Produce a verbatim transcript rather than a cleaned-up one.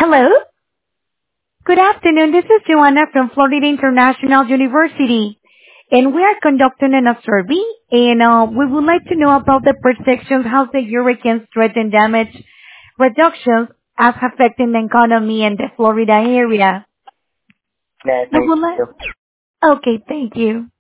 Hello. Good afternoon. This is Joanna from Florida International University, and we are conducting a survey, and uh, we would like to know about the protections, how the hurricane threat and damage reductions as affecting the economy in the Florida area. Yeah, We thank would like. you. Okay, thank you.